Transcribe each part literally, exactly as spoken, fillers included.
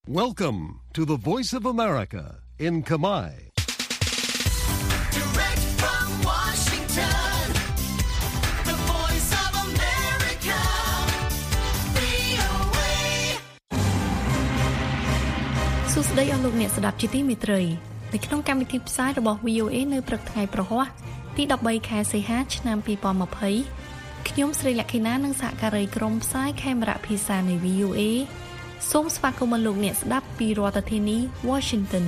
Welcome to the Voice of America in Khmer. Direct from Washington, the Voice of America, វី អូ เอសួស្តីអស់លោកអ្នកស្ដាប់ជាទីមេត្រីនៅក្នុងកម្មវិធីផ្សាយរបស់ វី អូ เอ នៅព្រឹកថ្ងៃប្រហ័សទីដប់បីខែសីហាឆ្នាំពីរពាន់ยี่สิบខ្ញុំស្រីលក្ខិណានិងសហការីក្រុមផ្សាយខេមរៈភាសានៃ វី អូ เอ សូមស្វាគមន៍លោកអ្នកស្ដាប់ពីរដ្ឋធានី Washington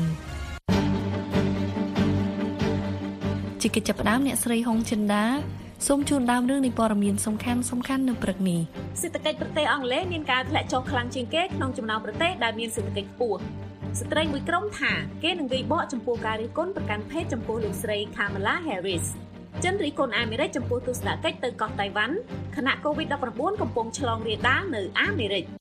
ជាកិច្ចចាប់ផ្ដើមអ្នកស្រីហុងចិន្តាសូមជូនដើមរឿងនៃព័ត៌មានសំខាន់សំខាន់នៅព្រឹកនេះសេដ្ឋកិច្ចប្រទេសអង់គ្លេសមានការធ្លាក់ចុះខ្លាំងជាងគេក្នុងចំណោមប្រទេសដែលមានសេដ្ឋកិច្ចខ្ពស់ស្ត្រីមួយក្រុមថាគេនឹងវាយបកចំពោះការរិះគន់ប្រកាន់ភេទចំពោះលោកស្រី Kamala Harris ចិនរិះគន់អាមេរិកចំពោះទស្សនកិច្ចទៅកោះតៃវ៉ាន់ខណៈ កូវីដ ដប់ប្រាំបួន កំពុងឆ្លងរាលដាលនៅអាមេរិក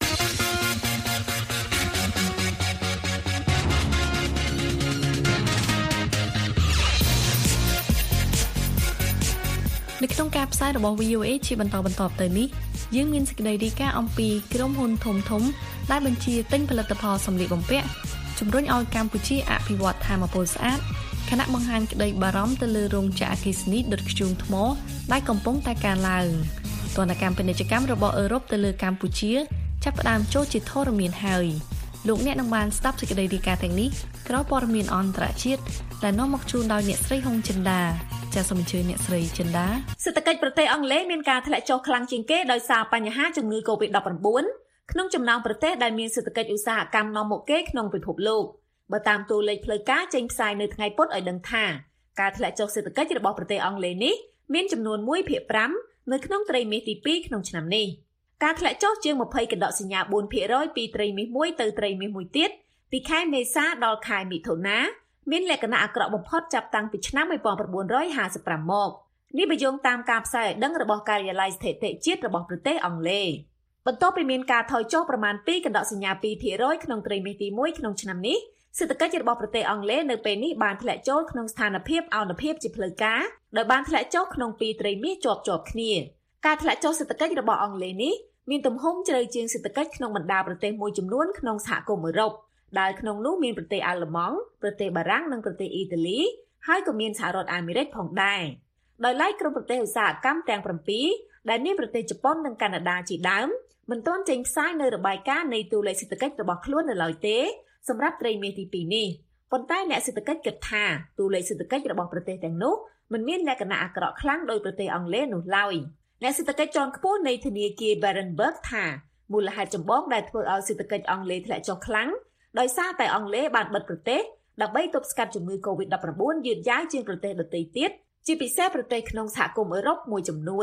នៅក្នុងការផ្សាយរបស់ វី អូ เอ ជាបន្តបន្ទាប់ទៅនេះយើងមានសេចក្តីរាយការណ៍អំពីក្រុមហ៊ុនធំធំដែលបញ្ជាទិញផលិតផលសម្លៀកបំពាក់ជំរុញឲ្យកម្ពុជាអភិវឌ្ឍថាមពលស្អាតខណៈបង្ហាញក្តីបារម្ភទៅលើរោងចក្រអគ្គិសនីដុតធ្យូងថ្មដែលកំពុងតែកើនឡើងទណ្ឌកម្មពាណិជ្ជកម្មរបស់អឺរ៉ុបទៅលើកម្ពុជាចាប់ផ្ដើមចូលជាធរមានហើយលោកអ្នកនឹងបានស្ដាប់សេចក្តីរាយការណ៍ទាំងនេះក្រោយព័ត៌មានអន្តរជាតិដែលនាំមកជូនដោយអ្នកស្រីហុងចិន្តាចាសសូមអញ្ជើញអ្នកស្រីចិន្តាសេដ្ឋកិច្ចប្រទេសអង់គ្លេសមានការធ្លាក់ចុះខ្លាំងជាងគេដោយសារបញ្ហាជំងឺ កូវីដ ដប់ប្រាំបួន ក្នុងចំណោមប្រទេសដែលមានសេដ្ឋកិច្ចឧស្សាហកម្មនាំមុខគេក្នុងពិភពលោកបើតាមតួលេខផ្លូវការចេញផ្សាយនៅថ្ងៃពុធឲ្យដឹងថាការធ្លាក់ចុះសេដ្ឋកិច្ចរបស់ប្រទេសអង់គ្លេសនេះមានចំនួន មួយភាគប្រាំ នៅក្នុងត្រីមាសទីពីរក្នុងឆ្នាំនេះការធ្លាក់ចុះជាង ยี่สิบ កណ្ដកសញ្ញា បួនភាគរយ ពីត្រីមាសមួយទៅត្រីមាសមួយទៀតពីខែមេសាដល់ខែមិថុនាមានលក្ខណៈអាក្រក់បំផុតចាប់តាំងពីឆ្នាំnineteen fifty-fiveមកនេះបើយោងតាមការផ្សាយឲ្យដឹងរបស់ការិយាល័យស្ថិតិជាតិរបស់ប្រទេសអង់គ្លេសបន្ទាប់ពីមានការថយចុះប្រមាណ two កណ្ដកសញ្ញា twoភាគរយ ក្នុងត្រីមាសទីoneក្នុងឆ្នាំនេះសេដ្ឋកិច្ចរបស់ប្រទេសអង់គ្លេសនៅពេលនេះបានធ្លាក់ចូលក្នុងស្ថានភាពអនុភាពជាផ្លូវការដោយបានធ្លាក់ចុះក្នុងពីរត្រីមាសជាប់ជាប់គ្នាការធ្លាក់ចុះសេដ្ឋកិច្ចរបស់អង់គ្លេសនេះមានទំហំជ្រៅជាងសេដ្ឋកិច្ចក្នុងបណ្ដាប្រទេសមួយចំនួនក្នុងសហគមន៍អឺរ៉ុបដែលក្នុងនោះមានប្រទេសអាល្លឺម៉ង់ប្រទេសបារាំងនិងប្រទេសអ៊ីតាលីហើយក៏មានសហរដ្ឋអាមេរិកផងដែរដោយឡែកក្រុមប្រទេសឧស្សាហកម្មទាំងsevenដែលមានប្រទេសជប៉ុននិងកាណាដាជាដើមមិនទាន់ចេញផ្សាយនៅរបាយការណ៍នៃតួលេខសេដ្ឋកិច្ចរបស់ខ្លួននៅឡើយទេសម្រាប់ត្រីមាសទីtwoនេះប៉ុន្តែអ្នកសេដ្ឋកិច្ចគិតថាតួលេខសេដ្ឋកិច្ចរបស់ប្រទេសទាំងនោះមិនមានលក្ខណៈអាក្រក់ខ្លាំងដោយប្រទេសអង់គ្លេសនោះឡើយអ្នកសេដ្ឋកិច្ចជាន់ខ្ពស់នៃធនាគារ Berenberg ថាមូលហេតុចម្បងដែលធ្វើឲ្យសេដ្ឋកិច្ចអង់គ្លេសធ្លាក់ចុះខ្លាំងដោយសារតែអង់គ្លេសបានបិទប្រទេសដើម្បីទប់ស្កាត់ជំងឺ កូវីដ ដប់ប្រាំបួន យឺតយ៉ាវជាងប្រទេសដទៃទៀតជាពិសេសប្រទេសក្នុងសហគមន៍អឺរ៉ុបមួយចំនួន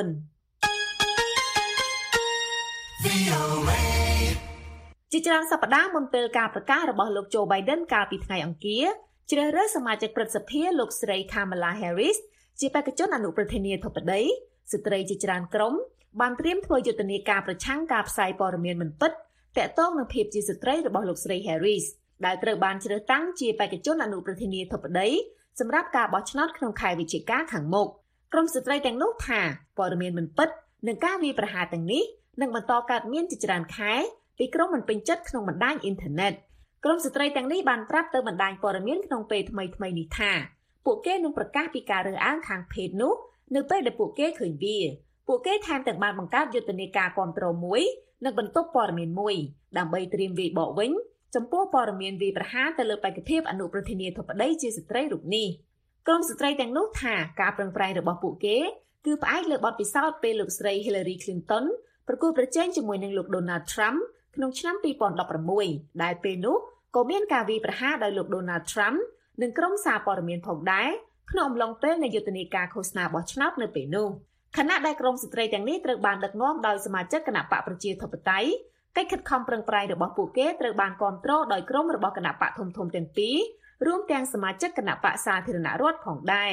វី អូ เอជាច្រើនសប្តាហ៍មុនពេលការប្រកាសរបស់លោក Joe Biden កាលពីថ្ងៃអង្គារជ្រើសរើសសមាជិកព្រឹទ្ធសភាលោកស្រី Kamala Harris ជាបេក្ខជនអនុប្រធានាធិបតីស្ត្រីជាច្រើនក្រុមបានត្រៀមធ្វើយុទ្ធនាការប្រឆាំងការផ្សាយព័ត៌មានមិនពិតទាក់ទងនឹងភាពជាស្ត្រីរបស់លោកស្រី Harris ដែលត្រូវបានជ្រើសតាំងជាបេក្ខជនអនុប្រធានាធិបតីសម្រាប់ការបោះឆ្នោតក្នុងខែវិច្ឆិកាខាងមុខក្រុមស្ត្រីទាំងនោះថាព័ត៌មានមិនពិតនិងការវាយប្រហារទាំងនេះនឹងបន្តកើតមានជាច្រើនខែពីក្រុមមិនពេញចិត្តក្នុងបណ្ដាញអ៊ីនធឺណិតក្រុមស្ត្រីទាំងនេះបានប្រាប់ទៅបណ្ដាញព័ត៌មានក្នុងពេលថ្មីៗនេះថាពួកគេនឹងប្រកាសពីការរើសអើងខាងភេទនោះនៅពេលដែលពួកគេឃើញវាពួកគេថែមទាំងបានបង្កើតយុទ្ធនាការគាំទ្រមួយនិងបន្ទប់ព័ត៌មានមួយដើម្បីត្រៀមវាយបកវិញចំពោះព័ត៌មានវាយប្រហារទៅលើបេក្ខភាពអនុប្រធានាធិបតីជាស្ត្រីរូបនេះក្រុមស្ត្រីទាំងនោះថាការប្រឹងប្រែងរបស់ពួកគេគឺផ្អែកលើបទពិសោធន៍ពេលលោកស្រី Hillary Clinton ប្រគល់ប្រជែងជាមួយនឹងលោក Donald Trump ក្នុងឆ្នាំtwo thousand sixteenដែលពេលនោះក៏មានការវាយប្រហារដោយលោក Donald Trump និងក្រុមសារព័ត៌មានផងដែរក្នុងអំឡុងពេលនៃយុទ្ធនាការឃោសនាបោះឆ្នោតនៅពេលនោះខណៈដែលក្រុមស្ត្រីទាំងនេះត្រូវបានដឹកនាំដោយសមាជិកគណៈបកប្រជាធិបតេយ្យកិច្ចខិតខំប្រឹងប្រែងរបស់ពួកគេត្រូវបានគាំទ្រដោយក្រុមរបស់គណៈបកធំៗទាំងពីររួមទាំងសមាជិកគណៈបកសាធារណរដ្ឋផងដែរ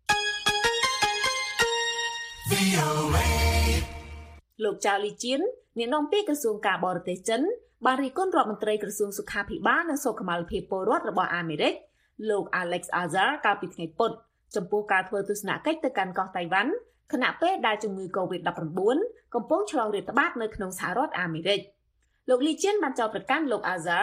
វី អូ เอលោកចៅលីជៀនអ្នកនាំពាក្យក្រសួងការបរទេសចិនបានរិះគន់រដ្ឋមន្ត្រីក្រសួងសុខាភិបាលនិងសុខុមាលភាពពលរដ្ឋរបស់អាមេរិកលោក Alex Azar កាលពីថ្ងៃពុធចំពោះការធ្វើទស្សនកិច្ចទៅកាន់កោះតៃវ៉ាន់ខណៈពេលដែលជំងឺ កូវីដ ដប់ប្រាំបួន កំពុងឆ្លងរាតត្បាតនៅក្នុងសហរដ្ឋអាមេរិកលោកលីជៀនបានចោទប្រកាន់លោក Azar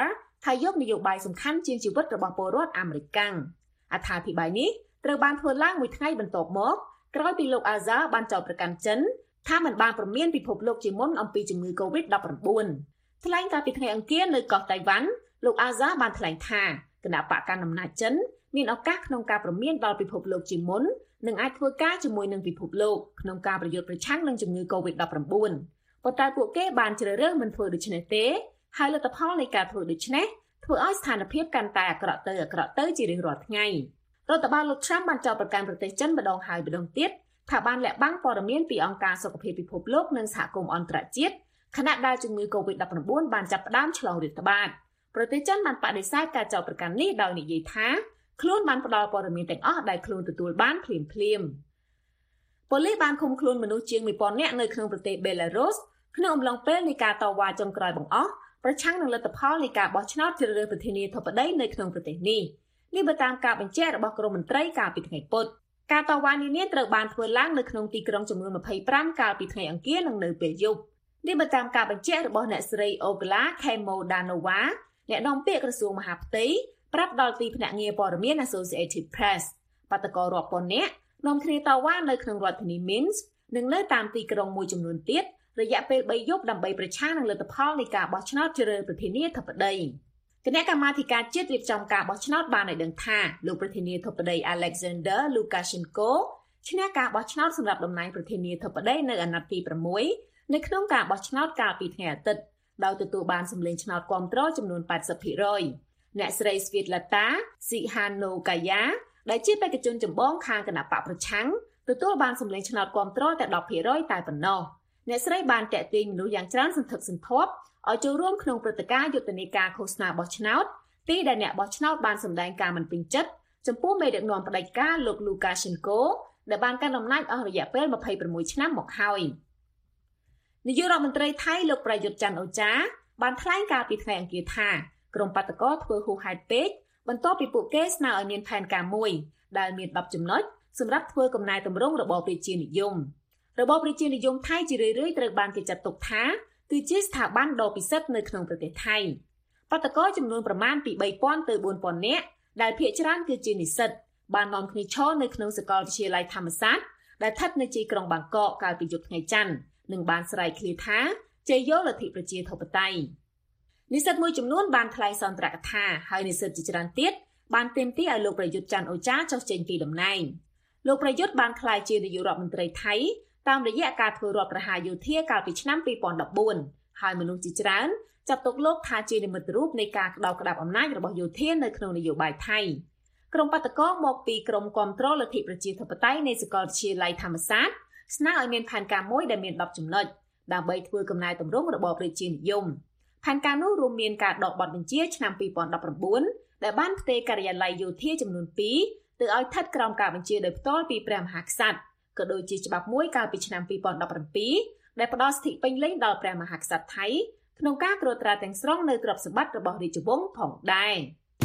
ថាយកនយោបាយសំខាន់ជាងជីវិតរបស់ពលរដ្ឋអាមេរិកកាំងអត្ថាធិប្បាយនេះត្រូវបានធ្វើឡើងមួយថ្ងៃបន្ទាប់មកក្រោយពីលោកអាហ្សាបានចោទប្រកាន់ចិនថាមិនបានព្រមានពិភពលោកជាមុនអំពីជំងឺ កូវីដ ដប់ប្រាំបួន ថ្លែងការពីថ្ងៃអង្គារនៅកោះតៃវ៉ាន់លោកអាហ្សាបានថ្លែងថាគណៈបកកណ្ដាលអំណាចចិនមានឱកាសក្នុងការព្រមានដល់ពិភពលោកជាមុននិងអាចធ្វើការជាមួយនឹងពិភពលោកក្នុងការប្រយុទ្ធប្រឆាំងនឹងជំងឺ កូវីដ ដប់ប្រាំបួន ប៉ុន្តែពួកគេបានជ្រើសរើសមិនធ្វើដូច្នេះទេហើយលទ្ធផលនៃការធ្វើដូច្នេះធ្វើឲ្យស្ថានភាពកាន់តែអាក្រក់ទៅអាក្រក់ទៅជារៀងរាល់ថ្ងៃរដ្ឋបាលលោក Trump បានចោទប្រកាន់ប្រទេសចិនម្ដងហើយម្ដងទៀតថាបានលាក់បាំងព័ត៌មានពីអង្គការសុខភាពពិភពលោកនិងសហគមន៍អន្តរជាតិខណៈដែលជំងឺ កូវីដ ដប់ប្រាំបួន បានចាប់ផ្ដើមឆ្លងរាតត្បាតប្រទេសចិនបានបដិសេធការចោទប្រកាន់នេះដោយនិយាយថាខ្លួនបានផ្ដល់ព័ត៌មានទាំងអស់ដែលខ្លួនទទួលបានភ្លាមភ្លាមប៉ូលីសបានឃុំខ្លួនមនុស្សជាង មួយពាន់ នាក់នៅក្នុងប្រទេសបេឡារុសក្នុងអំឡុងពេលនៃការតវ៉ាចុងក្រោយបង្អស់ប្រឆាំងនឹងលទ្ធផលនៃការបោះឆ្នោតជ្រើសរើសប្រធានាធិបតីនៅក្នុងប្រទេសនេះនេះបើតាមការបញ្ជាក់របស់ក្រមមន្ត្រីកាលពីថ្ងៃពុធការតវ៉ានេះនេះត្រូវបានធ្វើឡើងនៅក្នុងទីក្រុងចំនួន ម្ភៃប្រាំ កាលពីថ្ងៃអង្គារនិងនៅពេលយប់នេះបើតាមការបញ្ជាក់របស់អ្នកស្រីអូក្លា ខេម៉ូដាណូវ៉ាអ្នកនាំពាក្យក្រសួងមហាផ្ទៃប្រាប់ដល់ទីភ្នាក់ងារព័ត៌មាន Associated Press បាតកោរាប់ពាន់នាក់នាំគ្នាតវ៉ានៅក្នុងរដ្ឋធានី Minsk និងនៅតាមទីក្រុងមួយចំនួនទៀតរយៈពេលបីយប់ដើម្បីប្រឆាំងនឹងលទ្ធផលនៃការបោះឆ្នោតជ្រើសរើសប្រធានាធិបតីគណៈកម្មាធិការជាតិរៀបចំការបោះឆ្នោតបានឲ្យដឹងថាលោកប្រធានាធិបតី Alexander Lukashenko ឈ្នះការបោះឆ្នោតសម្រាប់តំណែងប្រធានាធិបតីនៅអាណត្តិទីប្រាំមួយនៅក្នុងការបោះឆ្នោតកាលពីថ្ងៃអាទិត្យដោយទទួលបានសម្លេងឆ្នោតគាំទ្រចំនួន ប៉ែតសិបភាគរយ អ្នកស្រី Svietlana Tsikhanouskaya ដែលជាបេក្ខជនចម្បងខាងគណៈបកប្រឆាំងទទួលបានសម្លេងឆ្នោតគាំទ្រតែ ដប់ភាគរយ តែប៉ុណ្ណោះអ្នកស្រីបានតាក់ទាញមនុស្សយ៉ាងច្រើនសន្ធឹកសន្ធាប់ឲ្យចូលរួមក្នុងព្រឹត្តិការណ៍យុទ្ធនាការឃោសនាបោះឆ្នោតទីដែលអ្នកបោះឆ្នោតបានសម្ដែងការមិនពេញចិត្តចំពោះមេដឹកនាំផ្ដាច់ការលោក Lukashenko ដែលបានកាន់អំណាចអស់រយៈពេលម្ភៃប្រាំមួយឆ្នាំមកហើយនាយករដ្ឋមន្ត្រីថៃលោកប្រយុទ្ធច័ន្ទអូចាបានថ្លែងការពីថ្ងៃអង្គារថាក្រុមបាតកោធ្វើហួសហេតុពេកបន្ទាប់ពីពួកគេស្នើឲ្យមានផែនការមួយដែលមានដប់ចំណុចសម្រាប់ធ្វើកំណែទម្រង់របបប្រជានិយមរបបប្រជានិយមថៃជារឿយៗត្រូវបានគេចាត់ទុកថាគឺជាស្ថាប័នដ៏ពិសិដ្ឋនៅក្នុងប្រទេសថៃបាតកោចំនួនប្រមាណពី បីពាន់ ទៅ បួនពាន់ នាក់ដែលភាគច្រើនគឺជានិស្សិតបាននាំគ្នាឈរនៅក្នុងសាកលវិទ្យាល័យធម្មសាស្ត្រដែលស្ថិតនៅទីក្រុងបាងកកកាលពីយប់ថ្ងៃច័ន្ទនិងបានស្រែកឃ្លាថាជ័យយកលទ្ធិប្រជាធិបតេយ្យនិស្សិតមួយចំនួនបានថ្លែងសន្ទរកថាហើយនិស្សិតជាច្រើនទៀតបានទាមទារឲ្យលោកប្រយុទ្ធច័ន្ទអូចាចុះចេញពីតំណែងលោកប្រយុទ្ធបានក្លាយជានាយករដ្ឋមន្ត្រីថៃតាមរយៈការធ្វើរដ្ឋប្រហារយោធាកាលពីឆ្នាំ ពីរពាន់ដប់បួន ហើយមនុស្សជាច្រើនចាត់ទុកលោកថាជានិមិត្តរូបនៃការក្តោបក្តាប់អំណាចរបស់យោធានៅក្នុងនយោបាយថៃក្រុមបាតកោមកពីក្រុមគាំទ្រលទ្ធិប្រជាធិបតេយ្យនៃសាកលវិទ្យាល័យធម្មសាស្ត្រស្នើឲ្យមានផែនការមួយដែលមានដប់ចំណុចដើម្បីធ្វើកំណែទម្រង់របបប្រជានិយមផែនការនោះរួមមានការដកបទបញ្ជាឆ្នាំ ពីរពាន់ដប់ប្រាំបួន ដែលបានផ្ទេរការិយាល័យយោធាចំនួន ពីរ ទៅឲ្យស្ថិតក្រោមការបញ្ជាដោយផ្ទាល់ពីព្រះមហាក្សត្រក៏ដូចជាច្បាប់មួយកាលពីឆ្នាំ ពីរពាន់ដប់ប្រាំពីរ ដែលផ្ដល់សិទ្ធិពេញលេញដល់ព្រះមហាក្សត្រថៃក្នុងការត្រួតត្រាទាំងស្រុងនៅទ្រព្យសម្បត្តិរបស់រាជវង្សផងដែរ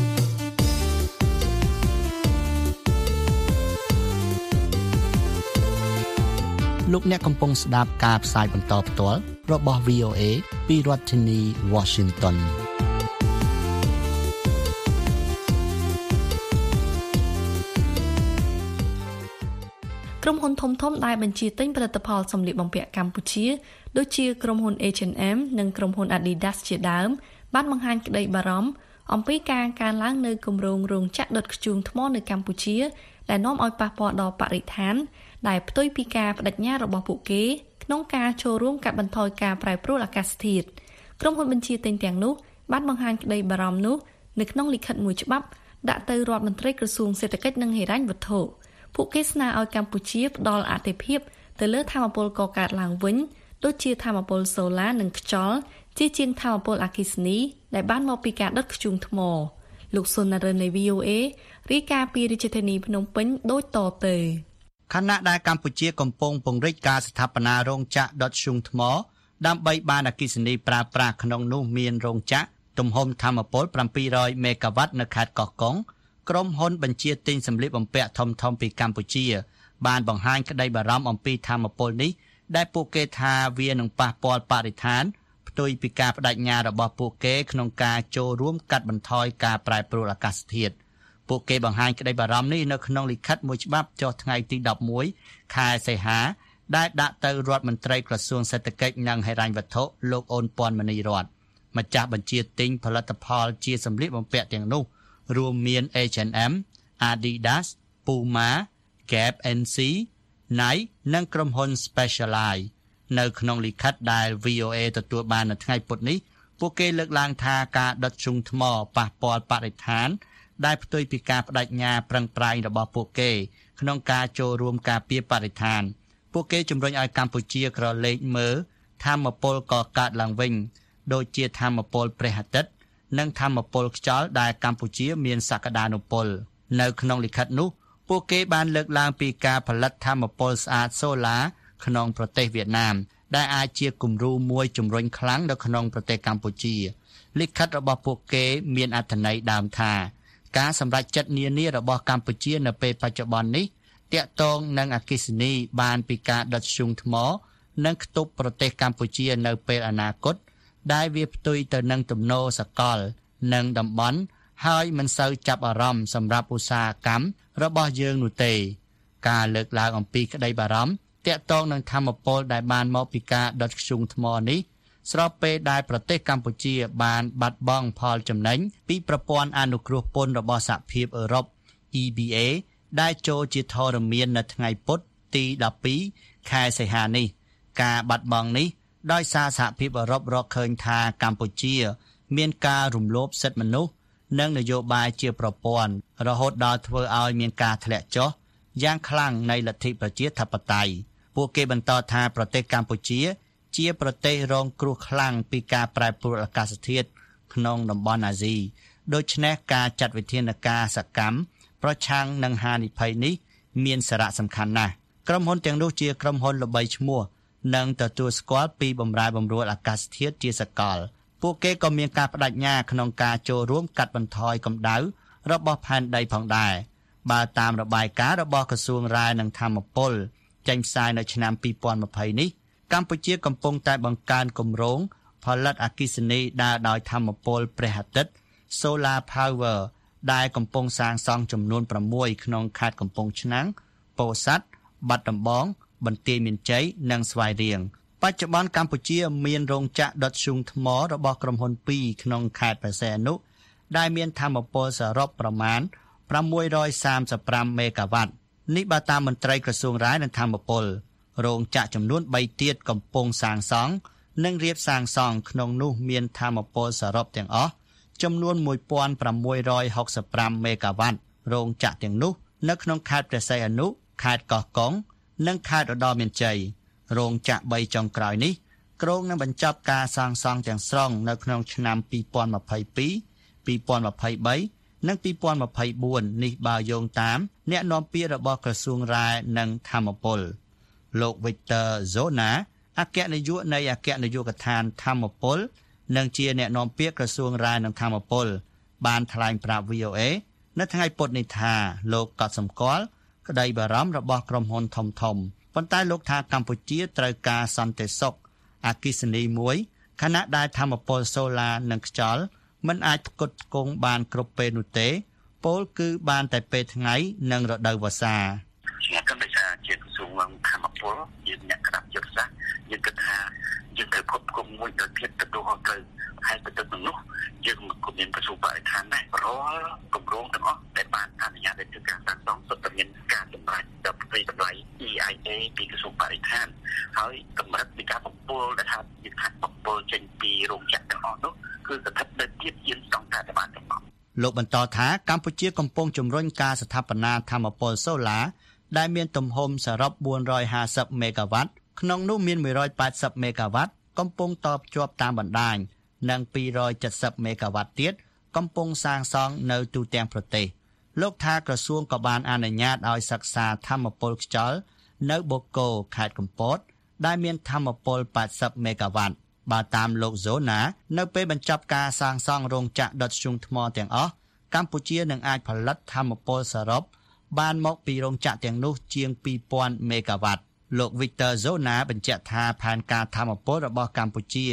លោកអ្នកកំពុងស្ដាប់ការផ្សាយបន្តផ្ទាល់របស់ វី អូ เอ ពីរដ្ឋធានី Washington ក្រុមហ៊ុនធំធំដែលបញ្ជាទិញផលិតផលសម្លៀកបំពាក់កម្ពុជាដូចជាក្រុមហ៊ុន เอช แอนด์ เอ็ม និងក្រុមហ៊ុន Adidas ជាដើមបានបង្ហាញក្តីបារម្ភអំពីការកើនឡើងនៃគម្រោងរោងចក្រដុតធ្យូងថ្មនៅកម្ពុជាដែលនាំឲ្យប៉ះពាល់ដល់បរិស្ថានដែលផ្ទុយពីការបដិញ្ញារបស់ពួកគេក្នុងការចូលរួមកាត់បន្ថយការប្រែប្រួលអាកាសធាតុក្រុមហ៊ុនបញ្ជាទិញទាំងនោះបានបង្ហាញក្តីបារម្ភនោះនៅក្នុងលិខិតមួយច្បាប់ដាក់ទៅរដ្ឋមន្ត្រីក្រសួងសេដ្ឋកិច្ចនិងហិរញ្ញវត្ថុពួកគេស្នើឲ្យកម្ពុជាផ្ដល់អាទិភាពទៅលើថាមពលកកើតឡើងវិញដូចជាថាមពលសូឡានិងខ្យល់ជាជាងថាមពលអគ្គិសនីដែលបានមកពីការដុតធ្យូងថ្មលោកសុននរិននៃ វី អូ เอ រាយការណ៍ពីរាជធានីភ្នំពេញដូចតទៅខណៈដែលកម្ពុជាកំពុងពង្រីកការស្ថាបនារោងចក្រដុតធ្យូងថ្មដើម្បីបានអគ្គិសនីប្រើប្រាស់ក្នុងនោះមានរោងចក្រទំហំថាមពលប្រាំពីររយមេហ្គាវ៉ាត់នៅខេត្តកោះកុងក្រុមហ៊ុនបញ្ជាទិញសម្លៀកបំពាក់ធំៗពីកម្ពុជាបានបង្ហាញក្តីបារម្ភអំពីថាមពលនេះដែលពួកគេថាវានឹងប៉ះពាល់បរិស្ថានផ្ផ្ទុយពីការបដិញ្ញារបស់ពួកគេក្នុងការចូលរួមកាត់បន្ថយការប្រែប្រួលអាកាសធាតុពួកគេបង្ហាញក្តីបារម្ភនេះនៅក្នុងលិខិតមួយច្បាប់ចុះថ្ងៃទីដប់មួយខែសីហាដែលដាក់ទៅរដ្ឋមន្ត្រីក្រសួងសេដ្ឋកិច្ចនិងហិរញ្ញវត្ថុលោកអូនពាន់មនីរតន៍ម្ចាស់បញ្ជាទិញផលិតផលជាសម្លៀកបំពាក់ទាំងនោះរួមមាន H and M, Adidas, Puma, Gap เอ็น ซี Nike និងក្រុមហ៊ុន Specialized នៅក្នុងលិខិតដែល วี โอ เอ ទទួលបាននៅថ្ងៃពុធនេះពួកគេលើកឡើងថាការដុតធ្យូងថ្មប៉ះពាល់បរិស្ថានដែលផ្ទុយពីការបដិញ្ញាប្រឹងប្រែងរបស់ពួកគេក្នុងការចូលរួមការពារបរិស្ថានពួកគេជំរុញឲ្យកម្ពុជាក្រឡេកមើលថាមពលកកើតឡើងវិញដូចជាថាមពលព្រះអាទិត្យនិងថាមពលខ្យល់ដែលកម្ពុជាមានសក្តានុពលនៅក្នុងលិខិតនោះពួកគេបានលើកឡើងពីការផលិតថាមពលស្អាតសូឡាក្នុងប្រទេសវៀតណាមដែលអាចជាគំរូមួយជំរុញខ្លាំងនៅក្នុងប្រទេសកម្ពុជាលិខិតរបស់ពួកគេមានអត្ថន័យដើមថាការសម្រេចចិត្តនានារបស់កម្ពុជានៅពេលបច្ចុប្បន្ននេះតាក់ទងនឹងអគ្គិសនីបានពីការដុតធ្យូងថ្មនិងខ្ទប់ប្រទេសកម្ពុជានៅពេលអនាគតដែលវាផ្ទុយទៅនឹងទំនោរសកលនិងតំបន់ហើយមិនសូវចាប់អារម្មណ៍សម្រាប់ឧស្សាហកម្មរបស់យើងនោះទេការលើកឡើងអំពីក្តីបារម្ភតាក់ទងនឹងធម្មពលដែលបានមកពីការដុតធ្យូងថ្មនេះស្របពេលដែលប្រទេសកម្ពុជាបានបាត់បង់ផលចំណេញពីប្រព័ន្ធអនុគ្រោះពន្ធរបស់សហភាពអឺរ៉ុប E B A ដែលចូលជាធរមាននៅថ្ងៃពុធទីដប់ពីរខែសីហានេះការបាត់បង់នេះដោយសារសហភាពអឺរ៉ុបរកឃើញថាកម្ពុជាមានការរំលោភសិទ្ធិមនុស្សនិងនយោបាយជាប្រព័ន្ធរហូតដល់ធ្វើឲ្យមានការធ្លាក់ចុះយ៉ាងខ្លាំងនៃលទ្ធិប្រជាធិបតេយ្យពួកគេបន្តថាប្រទេសកម្ពុជាជាប្រទេសរងគ្រោះខ្លាំងពីការប្រែប្រួលអាកាសធាតុក្នុងតំបន់អាស៊ីដូច្នេះការចាត់វិធានការសកម្មប្រឆាំងនឹងហានិភ័យនេះមានសារៈសំខាន់ណាស់ក្រុមហ៊ុនទាំងនោះជាក្រុមហ៊ុនល្បីឈ្មោះនិងទទួលស្គាល់ពីបម្រែបម្រួលអាកាសធាតុជាសកលពួកគេក៏មានការបដិញ្ញាក្នុងការចូលរួមកាត់បន្ថយកម្ដៅរបស់ផែនដីផងដែរបើតាមរបាយការណ៍របស់ក្រសួងរាយនឹងធម្មពលចេញផ្សាយនៅឆ្នាំពីរពាន់ម្ភៃនេះកម្ពុជាកំពុងតែបង្កើនគម្រោងផលិតអគ្គិសនីដើរដោយធម្មពលព្រះអាទិត្យ Solar Power ដែលកំពុងសាងសង់ចំនួនប្រាំមួយក្នុងខេត្តកំពង់ឆ្នាំងពោធិ៍សាត់បាត់ដំបងបន្ទាយមានជ័យនិងស្វាយរៀងបច្ចុប្បន្នកម្ពុជាមានរោងចក្រដុតធ្យូងថ្មរបស់ក្រុមហ៊ុនពីរក្នុងខេត្តព្រះសីហនុដែលមានថាមពលសរុបប្រមាណប្រាំមួយរយសាមសិបប្រាំមេហ្គាវ៉ាត់នេះបើតាមមន្ត្រីក្រសួងរាយនឹងថាមពលរោងចក្រចំនួនបីទៀតកំពុងសាងសង់និងរៀបសាងសង់ក្នុងនោះមានថាមពលសរុបទាំងអស់ចំនួនមួយពាន់ប្រាំមួយរយហុកសិបប្រាំមេហ្គាវ៉ាត់រោងចក្រទាំងនោះនៅក្នុងខេត្តព្រះសីហនុខេត្តកោះកុងនិងខេត្តឧត្តរមានជ័យរោងចក្របីចុងក្រោយនេះគ្រោងនឹងបញ្ចប់ការសាងសង់ទាំងស្រុងនៅក្នុងឆ្នាំពីរពាន់ម្ភៃពីរ ពីរពាន់ម្ភៃបីនិងពីរពាន់ម្ភៃបួននេះបើយោងតាមអ្នកនាំពាក្យរបស់ក្រសួងរាយនិងធម្មពលលោក Victor Zona អគ្គនាយកនៃអគ្គនាយកដ្ឋានធម្មពលនិងជាអ្នកនាំពាក្យក្រសួងរាយនិងធម្មពលបានថ្លែងប្រាប់ วี โอ เอ នៅថ្ងៃពុធនេះថាលោកកត់សម្គាល់ក្តីបារម្ភរបស់ក្រុមហ៊ុនធំធំប៉ុន្តែលោកថាកម្ពុជាត្រូវការសន្តិសុខអគ្គិសនីមួយខណៈដែលធម្មពលសូឡានិងខ្យល់មិនអាចផ្គត់ផ្គង់បានគ្រប់ពេលនោះទេពលគឺបានតែពេលថ្ងៃនិងរដូវវស្សាជាកម្មវិធីជាក្រសួងធម្មពលយើងអ្នកក្រាបយុទ្ធសាស្ត្រយើងគិតថាយើងត្រូវគ្រប់គ្រងមួយទៅទៀតទៅទៅត្រូវហើយទៅទៅនោះយើងក៏មានក្រសួងបរិស្ថានដែររាល់គម្រោងទាំងអស់ដែលបានអនុញ្ញាតឲ្យធ្វើការសាងសង់សុទ្ធតែមានការសម្រេចដល់ពីតម្លៃ E I A ពីក្រសួងបរិស្ថានហើយកម្រិតនៃការបំពុលដែលថាយើងថាបំពុលចេញពីរោងចក្រទាំងអស់នោះគឺស្ថិតនៅទៀតជាងស្តង់ដារដែលបានកំណត់លោកបន្តថាកម្ពុជាកំពុងជំរុញការស្ថាបនាធម្មពលសូឡាដែលមានទំហំសរុបបួនរយហាសិបមេហ្គាវ៉ាត់ក្នុងនោះមានមួយរយប៉ែតសិបមេហ្គាវ៉ាត់កំពុងតភ្ជាប់តាមបណ្ដាញនិងពីររយចិតសិបមេហ្គាវ៉ាត់ទៀតកំពុងសាងសង់នៅទូទាំងប្រទេសលោកថាក្រសួងក៏បានអនុញ្ញាតឲ្យសិក្សាធម្មពលខ្យល់នៅបូកូខេត្តកំពតដែលមានធម្មពលប៉ែតសិបមេហ្គាវ៉ាត់បើតាមលោក Zona នៅពេលបញ្ចប់ការសាងសង់រោងចក្រដុតធ្យូងថ្មទាំងអស់កម្ពុជានឹងអាចផលិតធម្មពលសរុបបានមកពីរោងចក្រទាំងនោះជាងពីរពាន់មេហ្គាវ៉ាត់លោក Victor Zona បញ្ជាក់ថាផែនការធម្មពលរបស់កម្ពុជា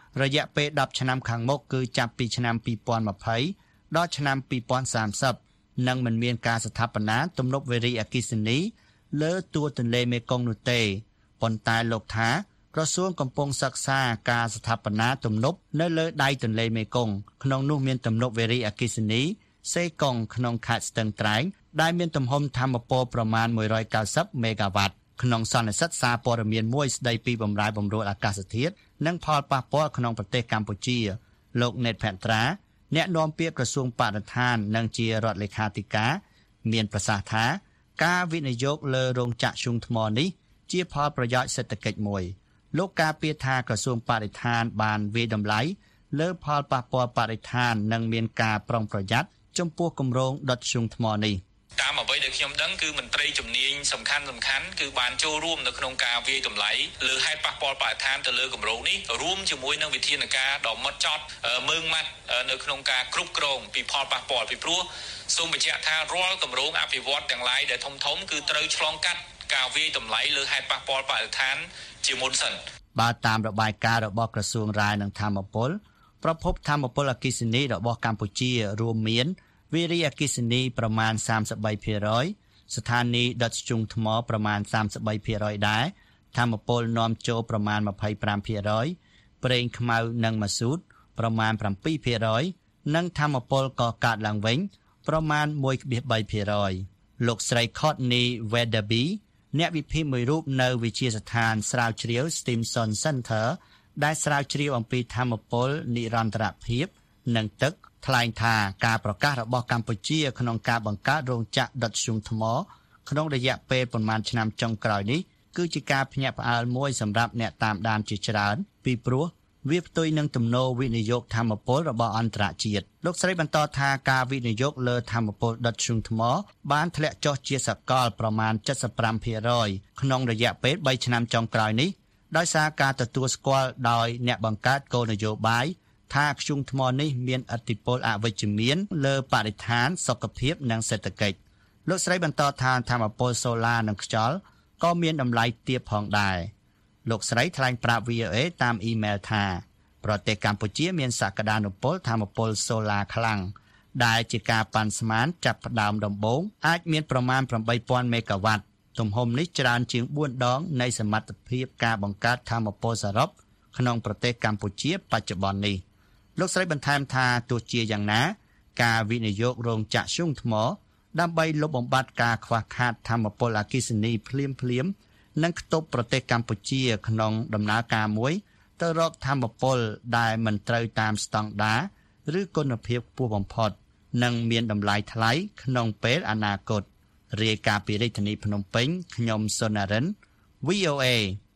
រយៈពេលដប់ឆ្នាំខាងមុខគឺចាប់ពីឆ្នាំពីរពាន់ยี่สิบដល់ឆ្នាំពីរពាន់សាមសិបនឹងមិនមានការស្ថាបនាទំនប់វារីអគ្គិសនីលើទួលទន្លេមេគង្គនោះទេប៉ុន្តែលោកថាក្រសួងកំពុងសិក្សាការស្ថាបនាទំនប់នៅលើដៃទន្លេមេគង្គក្នុងនោះមានទំនប់វារីអគ្គិសនីសេកុងក្នុងខេត្តស្ទឹងត្រែងដែលមានទំហំថាមពលប្រមាណមួយរយเก้าสิบមេហ្គាវ៉ាត់ក្នុងសន្និសីទសារព័ត៌មានមួយស្ដីពីបម្រែបម្រួលអាកាសធាតុនិងផលប៉ះពាល់ក្នុងប្រទេសកម្ពុជាលោកណេតផាត្រាអ្នកនាំពាក្យក្រសួងបរិស្ថាននិងជារដ្ឋលេខាធិការមានប្រសាសន៍ថាការវិនិយោគលើរោងចក្រធ្យូងថ្មនេះជាផលប្រយោជន៍សេដ្ឋកិច្ចមួយលោកការពារថាក្រសួងបរិស្ថានបានវាយតម្លៃលើផលប៉ះពាល់បរិស្ថាននិងមានការប្រុងប្រយ័ត្នចំពោះគម្រោងដុតធ្យូងថ្មនេះតាមអ្វីដែលខ្ញុំដឹងគឺមន្ត្រីជំនាញសំខាន់សំខាន់គឺបានចូលរួមនៅក្នុងការវាយតម្លៃលើហេតុប៉ះពាល់បរិស្ថានទៅលើគម្រោងនេះរួមជាមួយនឹងវិធានការដ៏ម៉ត់ចត់មើងម៉ាត់នៅក្នុងការគ្រប់គ្រងពីផលប៉ះពាល់ពីព្រោះសូមបញ្ជាក់ថារាល់គម្រោងអភិវឌ្ឍទាំងឡាយដែលធំធំគឺត្រូវឆ្លងកាត់ការវាយតម្លៃលើហេតុប៉ះពាល់បរិស្ថានជាមុនសិនបាទតាមរបាយការណ៍របស់ក្រសួងរាយនឹងធម្មពលប្រភពធម្មពលអគ្គិសនីរបស់កម្ពុជារួមមានវារីអគ្គិសនីប្រមាណសាមសិបបីភាគរយ ស្ថានីយ៍ដុតធ្យូងថ្មប្រមាណសាមសិបបីភាគរយដែរធម្មពលនាំចូលប្រមាណยี่สิบห้าភាគរយប្រេងខ្មៅនិងម៉ាស៊ូតប្រមាណsevenភាគរយនិងធម្មពលកកើតឡើងវិញប្រមាណone point threeភាគរយលោកស្រី Courtney Weatherby អ្នកវិភាគមួយរូបនៅវិទ្យាស្ថានស្រាវជ្រាវ Stimson Center ដែលស្រាវជ្រាវអំពីធម្មពលនិរន្តរភាពនិងទឹកថ្លែងថាការប្រកាសរបស់កម្ពុជាក្នុងការបង្កើតរោងចក្រដុតធ្យូងថ្មក្នុងរយៈពេលប្រមាណឆ្នាំចុងក្រោយនេះគឺជាការភ្ញាក់ផ្អើលមួយសម្រាប់អ្នកតាមដានជាច្រើនពីព្រោះវាផ្ទុយនឹងទំនោរវិនិយោគធម្មពលរបស់អន្តរជាតិលោកស្រីបន្តថាការវិនិយោគលើធម្មពលដុតធ្យូងថ្មបានធ្លាក់ចុះជាសកលប្រមាណseventy-fiveភាគរយក្នុងរយៈពេលthreeឆ្នាំចុងក្រោយនេះដោយសារការទទួលស្គាល់ដោយអ្នកបង្កើតគោលនយោបាយថាធ្យូងថ្មនេះមានឥទ្ធិពលអវិជ្ជមានលើបរិស្ថានសុខភាពនិងសេដ្ឋកិច្ចលោកស្រីបន្តថាធម្មពលសូឡានិងខ្យល់ក៏មានតម្លៃទាបផងដែរលោកស្រីថ្លែងប្រាប់ V O A តាមអ៊ីមែលថាប្រទេសកម្ពុជាមានសក្តានុពលធម្មពលសូឡាខ្លាំងដែលជាការប៉ាន់ស្មានចាប់ផ្ដើមដំបូងអាចមានប្រមាណeight thousandមេហ្គាវ៉ាត់ទំហំនេះច្រើនជាងfourដងនៃសមត្ថភាពការបង្កើតធម្មពលសរុបក្នុងប្រទេសកម្ពុជាបច្ចុប្បន្ននេះលោកស្រីបន្ថែមថាទោះជាយ៉ាងណាការវិនិយោគរោងចក្រធ្យូងថ្មដើម្បីលុបបំបាត់ការខ្វះខាតធម្មពលអគ្គិសនីភ្លាមភ្លាមនិងខ្ទប់ប្រទេសកម្ពុជាក្នុងដំណើរការមួយទៅរកធម្មពលដែលមិនត្រូវតាមស្តង់ដារឬគុណភាពខ្ពស់បំផុតនិងមានតម្លៃថ្លៃក្នុងពេលអនាគតរាយការណ៍ពីរាជធានីភ្នំពេញខ្ញុំសុននរិន V O A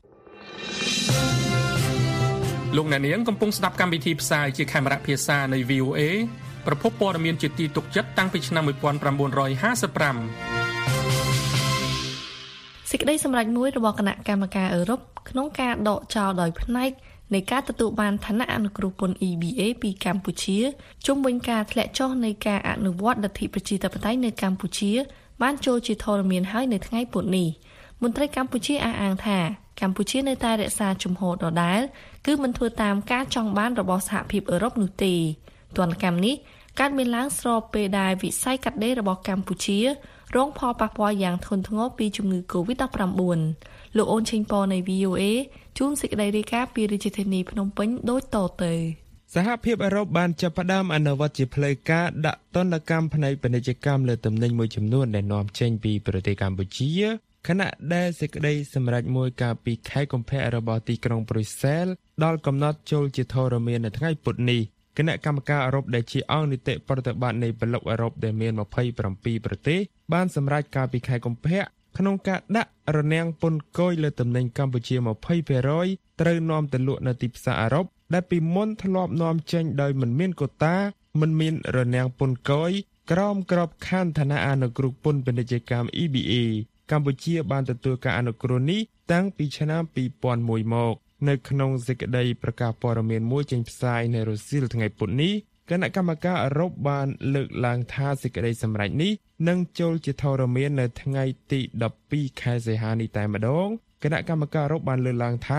លោកអ្នកនាងកំពុងស្ដាប់កម្មវិធីផ្សាយជាខេមរៈភាសានៃ V O A ប្រភពព័ត៌មានជាទីទុកចិត្តតាំងពីឆ្នាំnineteen fifty-five សេចក្តីសម្រេចមួយរបស់គណៈកម្មការអឺរ៉ុបក្នុងការដកចោលដោយផ្នែកនៃការទទួលបានឋានៈអនុគ្រោះពន្ធ E B A ពីកម្ពុជាជុំវិញការធ្លាក់ចុះនៃការអនុវត្តលទ្ធិប្រជាធិបតេយ្យនៅកម្ពុជាបានចូលជាធរមានហើយនៅថ្ងៃពុធនេះមន្ត្រីកម្ពុជាអះអាងថាកម្ពុជានៅតែរក្សាជំហរដដែលគឺមិនធ្វើតាមការចង់បានរបស់សហភាពអឺរ៉ុបនោះទេទណ្ឌកម្មនេះកើតមានឡើងស្របពេលដែលវិស័យកាត់ដេររបស់កម្ពុជារងផលប៉ះពាល់យ៉ាងធ្ងន់ធ្ងរពីជំងឺ COVID nineteen លោកអូនឆេងប៉នៃ V O A ជួនសេចក្តីរាយការណ៍ពីរាជធានីភ្នំពេញដូចតទៅសហភាពអឺរ៉ុបបានចាប់ផ្ដើមអនុវត្តជាផ្លូវការដាក់ទណ្ឌកម្មផ្នែកពាណិជ្ជកម្មលើទំនិញមួយចំនួនដែលនាំចេញពីប្រទេសកម្ពុជាខណៈដែលសេចក្តីសម្រេចមួយកាលពីខែកុម្ភៈរបស់ទីក្រុងប្រុយសែលដល់កំណត់ចូលជាធរមាននៅថ្ងៃពុធនេះគណៈកម្មការអឺរ៉ុបដែលជាអង្គនីតិប្រតិបត្តិនៃប្លុកអឺរ៉ុបដែលមានtwenty-sevenប្រទេសបានសម្រេចកាលពីខែកុម្ភៈក្នុងការដាក់រនាំងពន្ធគយលើទំនិញកម្ពុជាtwenty percentត្រូវនាំទៅលក់នៅទីផ្សារអឺរ៉ុបដែលពីមុនធ្លាប់នាំចេញដោយមិនមានកូតាមិនមានរនាំងពន្ធគយក្រោមក្របខ័ណ្ឌឋានៈអនុគ្រោះពន្ធពាណិជ្ជកម្ម E B A កម្ពុជាបានទទួលការអនុគ្រោះនេះតាំងពីឆ្នាំtwo thousand oneមកនៅក្នុងសេចក្តីប្រកាសព័ត៌មានមួយចេញផ្សាយនៅរុស្ស៊ីថ្ងៃពុធនេះគណៈកម្មការអឺរ៉ុបបានលើកឡើងថាសេចក្តីសម្រេចនេះនឹងចូលជាធរមាននៅថ្ងៃទីtwelveខែសីហានេះតែម្ដងគណៈកម្មការអឺរ៉ុបបានលើកឡើងថា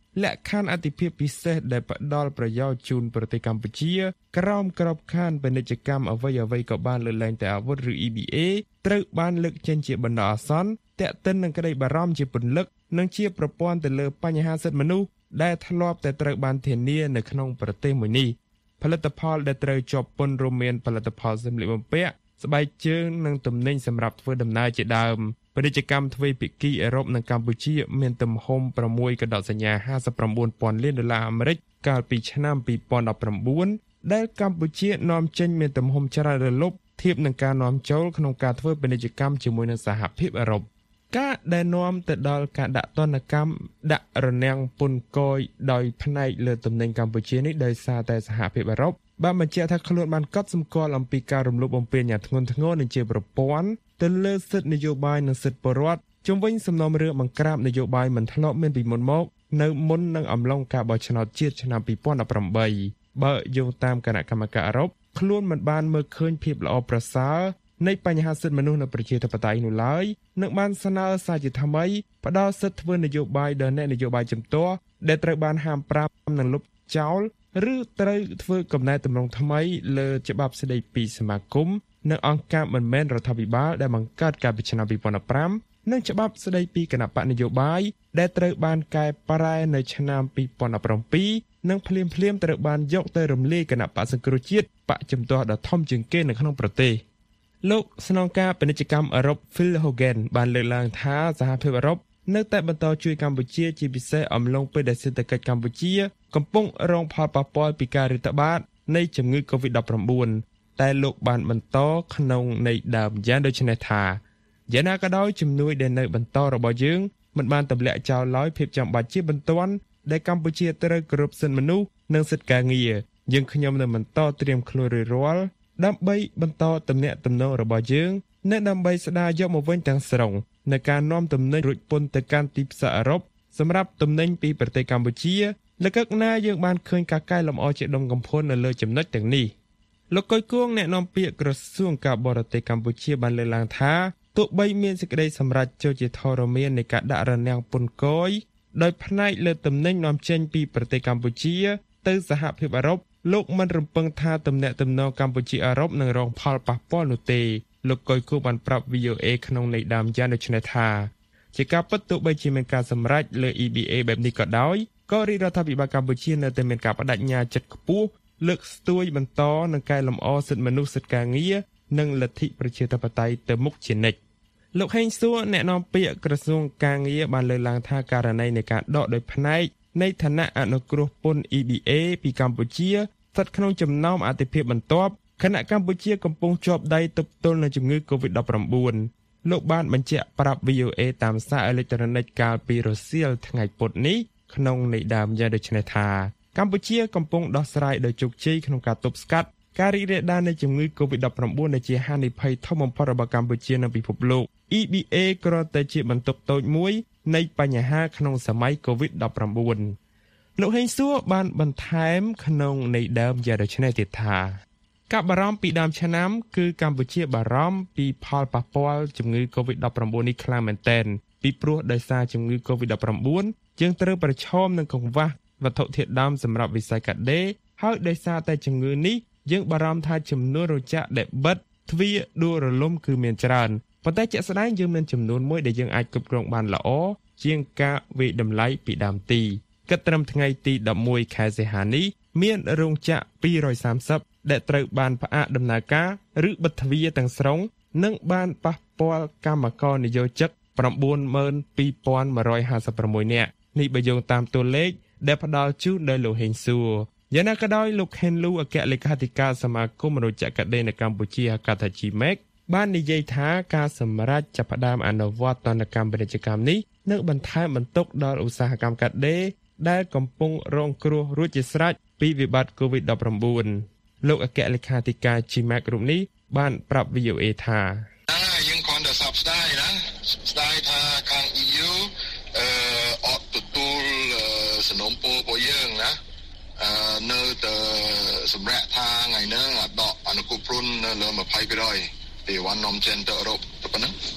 លក្ខខណ្ឌអតិភិបពិសេសដែលផ្ដល់ប្រយោជន៍ជូនប្រទេសកម្ពុជាក្រោមក្របខ័ណ្ឌពាណិជ្ជកម្មអ្វីអ្វីក៏បានលើកលែងតែអាវុធឬ E B A ត្រូវបានលើកចេញជាបណ្ដោះអាសន្នតាក់ទិននឹងក្តីបារម្ភជាពន្លឹកនិងជាប្រព័ន្ធទៅលើបញ្ហាសិទ្ធិមនុស្សដែលធ្លាប់តែត្រូវបានធានានៅក្នុងប្រទេសមួយនេះផលិតផលដែលត្រូវជាប់ពន្ធរួមមានផលិតផលសម្លៀកបំពាក់ស្បែកជើងនិងទំនិញសម្រាប់ធ្វើដំណើរជាដើមពាណិជ្ជកម្មទ្វេភាគីអឺរ៉ុបនិងកម្ពុជាមានទំហំប្រាំមួយកណ្ដោសញ្ញាห้าสิบเก้าពាន់លានដុល្លារអាមេរិកកាលពីឆ្នាំពីរពាន់ដប់ប្រាំបួនដែលកម្ពុជានាំចេញមានទំហំច្រើនរលុបធៀបនឹងការនាំចូលក្នុងការធ្វើពាណិជ្ជកម្មជាមួយនឹងសហភាពអឺរ៉ុបការដែលនាំទៅដល់ការដាក់ទណ្ឌកម្មដាក់រនាំងពន្ធគយដោយផ្នែកលើទំនិញកម្ពុជានេះដោយសារតែសហភាពអឺរ៉ុបបានបញ្ជាក់ថាខ្លួនបានកត់សម្គាល់អំពីការរំលោភបំពានយ៉ាងធ្ងន់ធ្ងរនិងជាប្រព័ន្ធទៅលើសិទ្ធិនយោបាយនិងសិទ្ធិពលរដ្ឋជំវិញសំណុំរឿងបង្ក្រាបនយោបាយមិនធ្លាប់មានពីមុនមកនៅមុននឹងអំឡុងការបោះឆ្នោតជាតិឆ្នាំពីរពាន់ដប់ប្រាំបីបើយោងតាមគណៈកម្មការអឺរ៉ុបខ្លួនមិនបានមើលឃើញភាពល្អប្រសើរនៃបញ្ហាសិទ្ធិមនុស្សនៅប្រជាធិបតេយ្យនោះឡើយនឹងបានស្នើសារជាថ្មីផ្ដល់សិទ្ធិធ្វើនយោបាយដល់អ្នកនយោបាយជំទាស់ដែលត្រូវបានហាមប្រាមនិងលុបចោលឬត្រូវធ្វើកំណែតម្រង់ថ្មីលើច្បាប់ស្តីពីសមាគមនិងអង្គការមិនមែនរដ្ឋាភិបាលដែលបង្កើតកាលពីឆ្នាំពីរពាន់ដប់ប្រាំនិងច្បាប់ស្តីពីគណៈបកនយោបាយដែលត្រូវបានកែប្រែនៅឆ្នាំពីរពាន់ដប់ប្រាំពីរនិងភ្លាមភ្លាមត្រូវបានយកទៅរំលាយគណៈបកសង្គ្រោះជាតិបកជំទាស់ដ៏ធំជាងគេនៅក្នុងប្រទេសលោកស្នងការពាណិជ្ជកម្មអឺរ៉ុប Phil Hogan បានលើកឡើងថាសហភាពអឺរ៉ុបនៅតែបន្តជួយកម្ពុជាជាពិសេសអំឡុងពេលដែលសេដ្ឋកិច្ចកម្ពុជាកំពុងរងផលប៉ះពាល់ពីការរាតត្បាតនៃជំងឺ កូវីដ ដប់ប្រាំបួន តែលោកបានបន្តក្នុងន័យដើមយ៉ាងដូចនេះថាយ៉ាងណាក៏ដោយជំនួយដែលនៅបន្តរបស់យើងមិនបានទម្លាក់ចោលឡើយភាពចាំបាច់ជាបន្ទាន់ដែលកម្ពុជាត្រូវគោរពសិទ្ធិមនុស្សនិងសិទ្ធិការងារយើងខ្ញុំនឹងបន្តត្រៀមខ្លួនរួចរាល់ដើម្បីបន្តទំនាក់ទំនងរបស់យើងនិងដើម្បីស្ដារយកមកវិញទាំងស្រុងในការនាំទំនិញរួចពន្ធទៅកាន់ទីផ្សារអឺរ៉ុបសម្រាប់ទំនិញពីប្រទេសកម្ពុជាលើកកណាយើងបានឃើញការកែលម្អជាដុំកំភួននៅលើចំណុចទាំងនេះលោកកុយគួងអ្នកនាំពាក្យក្រសួងការបរទេសកម្ពុជាបានលើកឡើងថាទោះបីមានសេចក្តីសម្រេចចូលជាធរមាននៃការដាក់រនាំងពន្ធគយដោយផ្នែកលើទំនិញនាំចេញពីប្រទេសកម្ពុជាទៅសហភាពអឺរ៉ុបលោកមិនរំពឹងថាទំនាក់ទំនងកម្ពុជាអឺរ៉ុបនឹងរងផលប៉ះពាល់នោះទេលោកកុយគួបានប្រាប់ V O A ក្នុងន័យដើមយ៉ាងដូចនេះថាជាការពិតទោះបីជាមានការសម្រេចលើ E B A បែបនេះក៏ដោយក៏រាជរដ្ឋាភិបាលកម្ពុជានៅតែមានការបដិញ្ញាចិត្តខ្ពស់លើកស្ទួយបន្តនឹងកែលម្អសិទ្ធិមនុស្សសិទ្ធិការងារនិងលទ្ធិប្រជាធិបតេយ្យទៅមុខជានិច្ចលោកហេងសួរអ្នកនាំពាក្យក្រសួងការងារបានលើកឡើងថាករណីនៃការដកដោយផ្នែកនៃឋានៈអនុគ្រោះពន្ធ E B A ពីកម្ពុជាស្ថិតក្នុងចំណោមអតិភិបបន្ទាប់ខណៈកម្ពុជាកំពុងជាប់ដៃទប់ទល់នឹងជំងឺ កូវីដ ដប់ប្រាំបួន លោកបានបញ្ជាក់ប្រាប់ V O A តាមសារអេឡិចត្រូនិកកាលពីរសៀលថ្ងៃពុធនេះក្នុងន័យដើមយ៉ាងដូចនេះថាកម្ពុជាកំពុងដោះស្រាយដោយជោគជ័យក្នុងការទប់ស្កាត់ការរីករាលដាលនៃជំងឺ កូវីដ ដប់ប្រាំបួន ដែលជាហានិភ័យធំបំផុតរបស់កម្ពុជានៅពិភពលោក E B A គ្រាន់តែជាបន្ទុកតូចមួយនៃបញ្ហាក្នុងសម័យ កូវីដ ដប់ប្រាំបួន លោកហេងសួរបានបន្ថែមក្នុងន័យដើមយ៉ាងដូចនេះទៀតថាការបារម្ភពីដើមឆ្នាំគឺកម្ពុជាបារម្ភពីផលប៉ះពាល់ជំងឺ កូវីដ ដប់ប្រាំបួន នេះខ្លាំងមែនទែនពីព្រោះដោយសារជំងឺ កូវីដ ដប់ប្រាំបួន យើងត្រូវប្រឈមនឹងកង្វះវត្ថុធាតុដើមសម្រាប់វិស័យកាត់ដេរហើយដោយសារតែជំងឺនេះយើងបារម្ភថាចំនួនរោងចក្រដែលបិទទ្វារដួលរលំគឺមានច្រើនប៉ុន្តែជាក់ស្ដែងយើងមានចំនួនមួយដែលយើងអាចគ្រប់គ្រងបានល្អជាងការវិយតម្លៃពីដើមទីគិតត្រឹមថ្ងៃទីដប់មួយខែសីហានេះមានរោងចក្រពីររយសាមសិបដែលត្រូវបានផ្អាកដំណើរការឬបិទទ្វារទាំងស្រុងនិងបានប៉ះពាល់កម្មករនិយោជិក ៩ម៉ឺនពីរពាន់មួយរយហាសិបប្រាំមួយ នាក់នេះបើយោងតាមតួលេខដែលផ្ដល់ជូនដោយលោកហេងសួរយ៉ាងណាក៏ដោយលោកខេនលូអគ្គលេខាធិការសមាគមរោងចក្រកាត់ដេរនៅកម្ពុជាហៅកាត់ថា G M A C បាននិយាយថាការសម្រេចចាប់ផ្ដើមអនុវត្តទណ្ឌកម្មពាណិជ្ជកម្មនេះនឹងបន្ថែមបន្ទុកដល់ឧស្សាហកម្មកាត់ដេរដែលកំពុងរងគ្រោះរួចជាស្រេចពីវិបត្តិ កូវីដ ដប់ប្រាំបួន លោកអគ្គលេខាធិការ G M A C រូបនេះបានប្រាប់ V O A ថាយើងគ្រាន់តែសបស្ដាយណាស្ដាយថាខាង E U អឺអត់ទទួលសំណុំពររបស់យើងណាអឺនៅតែសម្រាប់ថាថ្ងៃហ្នឹងដកអនុគ្រោះពន្ធនៅលើ ยี่สิบเปอร์เซ็นต์ ពីវ៉ាន់នំចេនទៅអឺរ៉ុបទៅប៉ុណ្ណឹង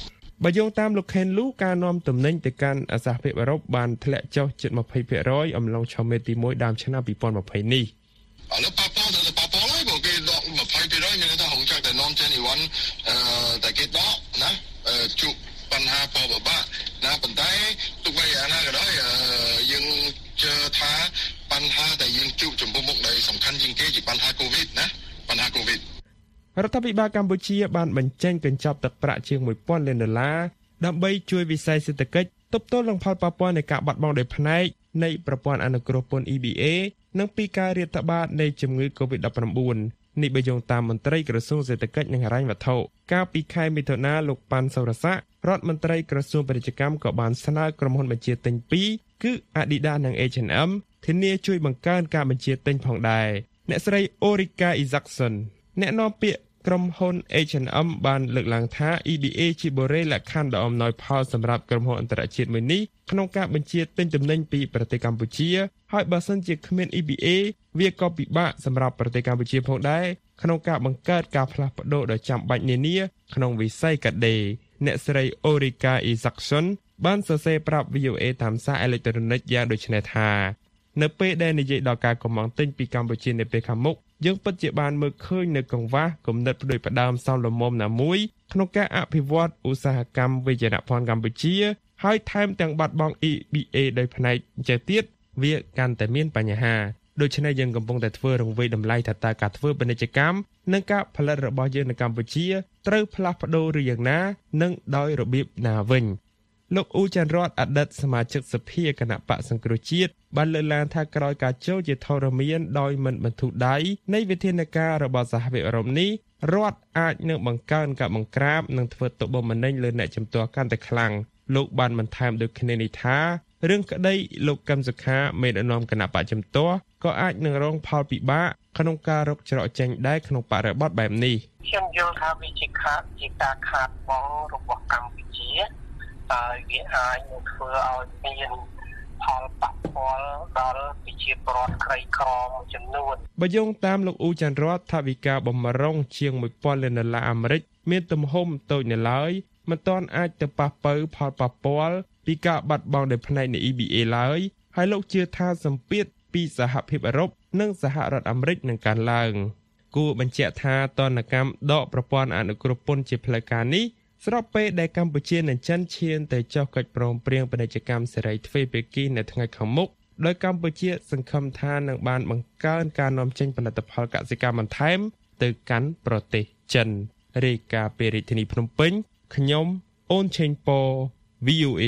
បើយោងតាមលោកខេនលូការនាំទំនិញទៅកាន់សហភាពអឺរ៉ុបបានធ្លាក់ចុះជិត ยี่สิบเปอร์เซ็นต์ អំឡុងឆមាសទីមួយដើមឆ្នាំยี่สิบยี่สิบនេះឥឡូវប៉ះពាល់ទៅប៉ះពាល់ហើយព្រោះគេដក ยี่สิบเปอร์เซ็นต์ មានន័យថាហងចាក់តែនាំចេញអីវ៉ាន់អឺតែគេដកណាជួបបញ្ហាផលបបាក់ណាប៉ុន្តែទោះបីយ៉ាងណាក៏ដោយយើងជឿថាបញ្ហាដែលយើងជួបចំពោះមុខដែលសំខាន់ជាងគេជាបញ្ហាកូវីដណាបញ្ហាកូវីដរដ្ឋាភិបាលកម្ពុជាបានបញ្ចេញកញ្ចប់ទឹកប្រាក់ជាង មួយពាន់លានដុល្លារដើម្បីជួយវិស័យសេដ្ឋកិច្ចទប់ទល់នឹងផលប៉ះពាល់នៃការបាត់បង់ដោយផ្នែកនៃប្រព័ន្ធអនុគ្រោះពន្ធ E B A និងពីការរាតត្បាតនៃជំងឺ កូវីដ -ដប់ប្រាំបួន នេះបើយោងតាមមន្ត្រីក្រសួងសេដ្ឋកិច្ចនិងហិរញ្ញវត្ថុកាលពីខែមិថុនាលោកប៉ាន់សូរស័ក្តិរដ្ឋមន្ត្រីក្រសួងពាណិជ្ជកម្មក៏បានស្នើក្រុមហ៊ុនបញ្ជាទិញពីរគឺ Adidas និង H and M ធានាជួយបង្កើនការបញ្ជាទិញផងដែរអ្នកស្រី Orika Isaacson អ្នកនាំពាក្យក្រុមហ៊ុន H and M បានលើកឡើងថា E B A ជាបូរេលក្ខខណ្ឌដ៏អំណោយផលសម្រាប់ក្រុមហ៊ុនអន្តរជាតិមួយនេះក្នុងការបញ្ជាទិញទំនិញពីប្រទេសកម្ពុជាហើយបើសិនជាគ្មាន E B A វាក៏ពិបាកសម្រាប់ប្រទេសកម្ពុជាផងដែរក្នុងការបង្កើតការផ្លាស់ប្ដូរដ៏ចាំបាច់នានាក្នុងវិស័យកាដេអ្នកស្រី Orika Isaacson បានសរសេរប្រាប់ V O A តាមសារអេឡិចត្រូនិកយ៉ាងដូចនេះថានៅពេលដែលនិយាយដល់ការកំងទិញពីកម្ពុជានៅពេលខាងមុខយើងពិតជាបានមើលឃើញនៅកង្វះគំនិតផ្ដួចផ្ដើមសមល្មមណាមួយក្នុងការអភិវឌ្ឍឧស្សាហកម្មវិជ្ជាភ័ណ្ឌកម្ពុជាហើយថែមទាំងបាត់បង់ E B A ដោយផ្នែកចេះទៀតវាកាន់តែមានបញ្ហាដូច្នេះយើងកំពុងតែធ្វើរង្វេងតម្លៃថាតើការធ្វើពាណិជ្ជកម្មនិងការផលិតរបស់យើងនៅកម្ពុជាត្រូវផ្លាស់ប្ដូរឬយ៉ាងណានិងដោយរបៀបណាវិញលោកអ៊ូច័ន្ទរតអតីតសមាជិកសភាគណៈបកសង្គ្រោះជាតិបានលើកឡើងថាក្រោយការចូលជាធរមានដោយមិនបន្ធូរដៃនៃវិធានការរបស់សហភាពអឺរ៉ុបនេះរដ្ឋអាចនឹងបង្កើនការបង្ក្រាបនិងធ្វើទុកបុកម្នេញលើអ្នកជំទាស់កាន់តែខ្លាំងលោកបានបន្ថែមដូចគ្នានេះថារឿងក្តីលោកកឹមសុខាមេដឹកនាំគណៈបកជំទាស់ក៏អាចនឹងរងផលពិបាកក្នុងការរកច្រកចេញដែរក្នុងបរិបទបែបនេះខ្ញុំយល់ថាវាជាខាតជាការខាតបង់របស់កម្ពុជាហើយវាអាចនឹងធ្វើឲ្យមានផលប៉ះពាល់ដល់ប្រជាពលរដ្ឋក្រីក្រមួយចំនួនបើយោងតាមលោកអ៊ូច័ន្ទរតថាវិការបំរុងជាង មួយពាន់លានដុល្លារអាមេរិកមានទំហំតូចនៅឡើយមិនទាន់អាចទៅប៉ះប៉ូវផលប៉ះពាល់ពីការបាត់បង់ដោយផ្នែកនៃ E B A ឡើយហើយលោកជឿថាសម្ពាធពីសហភាពអឺរ៉ុបនិងសហរដ្ឋអាមេរិកនឹងកើនឡើងគួរបញ្ជាក់ថាទណ្ឌកម្មដកប្រព័ន្ធអនុគ្រោះពន្ធជាផ្លូវការនេះស្របពេលដែលកម្ពុជានិងចិនឈានទៅចុះកិច្ចព្រមព្រៀងពាណិជ្ជកម្មសេរីទ្វេភាគីនៅថ្ងៃខាងមុខដោយកម្ពុជាសង្ឃឹមថានឹងបានបង្កើនការនាំចេញផលិតផលកសិកម្មបន្ថែមទៅកាន់ប្រទេសចិនរាយការណ៍ពីរាជធានីភ្នំពេញខ្ញុំអូនឆេងប៉ V O A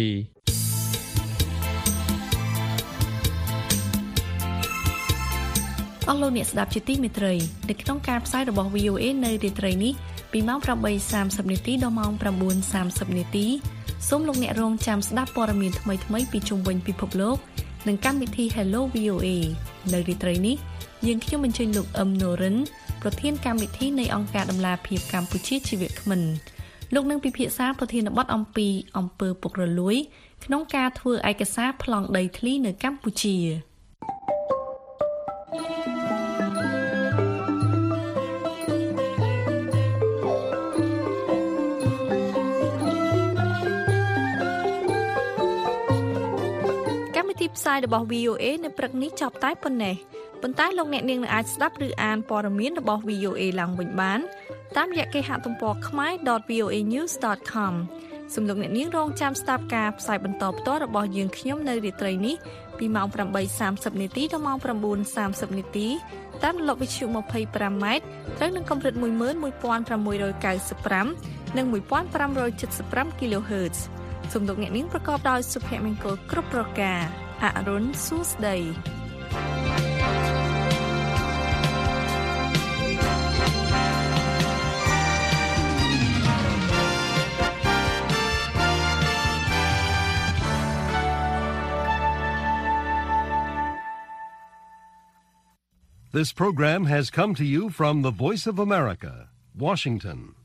អស់លោកអ្នកស្ដាប់ជាទីមេត្រីនៅក្នុងការផ្សាយរបស់ V O A នៅរាត្រីនេះពីម៉ោង ប្រាំបីសាមសិប នាទីដល់ម៉ោង ប្រាំបួនសាមសិប នាទីសូមលោកអ្នករងចាំស្ដាប់ព័ត៌មានថ្មីៗពីជុំវិញពិភពលោកនិងកម្មវិធី Hello V O A នៅរាត្រីនេះយើងខ្ញុំអញ្ជើញលោកអឹមណូរិនប្រធានកម្មវិធីនៃអង្គការដំឡាភិបកម្ពុជាជីវៈគ្មិនលោកនឹងពិភាក្សាប្រធានបទអំពីអំពើពុករលួយក្នុងការធ្វើឯកសារប្លង់ដីធ្លីនៅកម្ពុជាទីផ្សាយរបស់ V O A នៅព្រឹកនេះចប់តែប៉ុណ្ណេះប៉ុន្តែលោកអ្នកនាងនឹងអាចស្ដាប់ឬអានព័ត៌មានរបស់ V O A ឡើងវិញបានតាមរយៈគេហទំព័រ ខ្មែរ ដត វី អូ អេ news ដត com សូមលោកអ្នកនាងរងចាំស្ដាប់ការផ្សាយបន្តផ្ទាល់របស់យើងខ្ញុំនៅរាត្រីនេះពីម៉ោង ប្រាំបីសាមសិប នាទីដល់ម៉ោង ប្រាំបួនសាមសិប នាទីតាមរលកវិទ្យុ ยี่สิบห้า ម៉ែត្រត្រូវនឹងកម្រិត một nghìn một trăm sáu mươi lăm និង một nghìn năm trăm bảy mươi lăm គីឡូហឺតซ์ សូមលោកអ្នកនាងប្រកបដោយសុភមង្គលគ្រប់ប្រការអរុនសួស្ដី This program has come to you from the Voice of America, Washington.